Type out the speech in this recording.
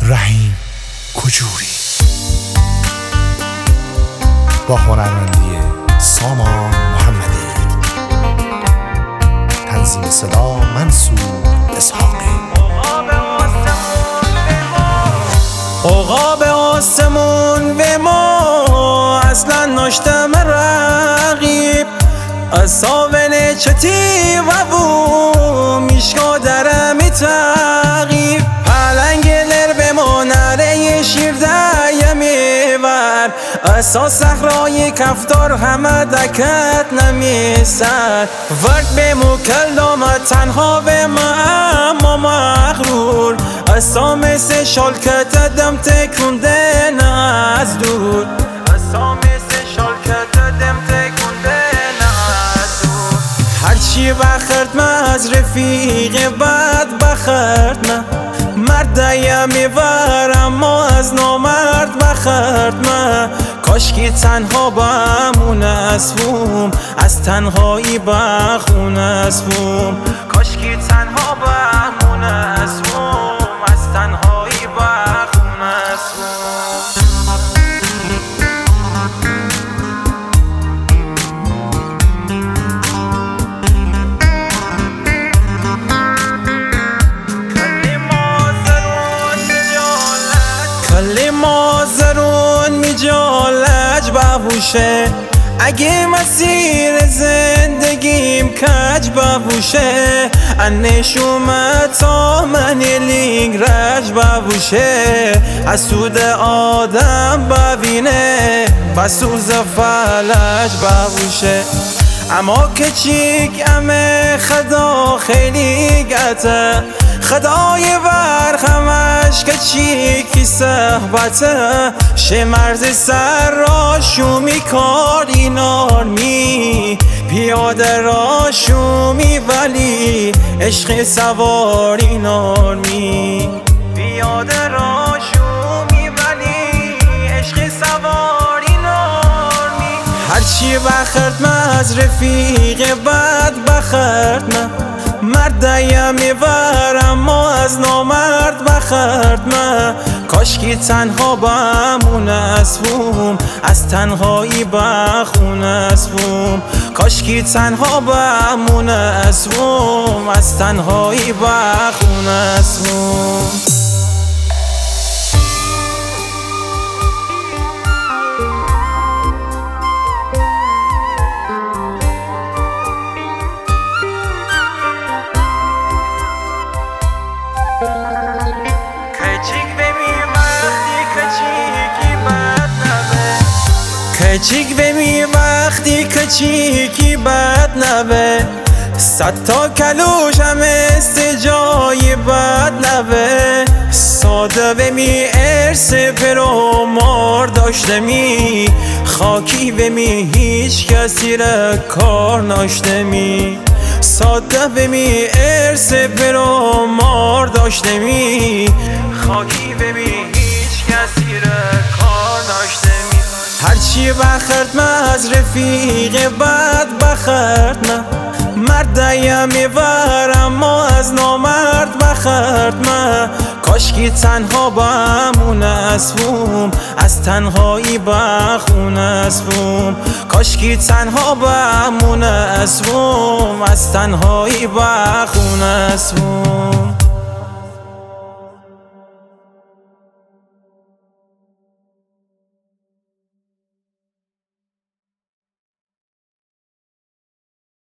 رحیم کجوری با هنرمندی سامان محمدی، تنظیم صدا منصور اسحاقی. عقاب آسمون و ما اصلا نشتم رقیب اصابن چتی و بو میشکا درمی تقیب پلنگ لر به ما نره شیر ده میور اساس صخرای کفتار همه دکت نمیسد ورد به مکل دامد تنها به ما اما مغرور اسا مثل شالکت دم تکونده نه از دور اسا مثل شالکت دم تکونده نه از دور هرچی بخرد من از رفیق بد بخرد من مرده میور اما از نامرد بخرد من کاشکی تنها بمون اسفوم از تنهایی بخون اسفوم کاشکی تنها بمون اسفوم از تنهایی بخون اسفوم کلی مازرون میجالج ببوشه اگه مسیر زندگیم کج ببوشه انش اومد تا من لینگ رج ببوشه از سود آدم ببینه بسوز فلج ببوشه اما که چیک امه خدا خیلی گته خدای برخمش که چیکی صحبته شه مرز سر را شومی کاری نارمی پیاده را شومی ولی عشق سواری نارمی پیاده را شومی ولی عشق سواری نارمی هرچی بخرد من از رفیق بد بخرد من مرده میور اما از نامرد بخرد من کاشکی تنها بمون اسفوم از تنهایی بخون اسفوم کاشکی تنها بمون اسفوم از تنهایی بخون اسفوم کچیک بمی وقتی کچیکی بد نبه صد تا کلوش هم استجای بد نبه ساده بمی ارس پرو مار داشته می خاکی بمی هیچ کسی را کار ناشته می ساده بمی ارس پرو مار داشته می خاکی بمی هیچ کسی را کار ناشته می هرچی بخرد من از رفیق بد بخرد من مرده میور اما از نامرد بخرد من کاشکی تنها بمون اسفوم از تنهایی بخون اسفوم کاشکی تنها بمون اسفوم از تنهایی بخون اسفوم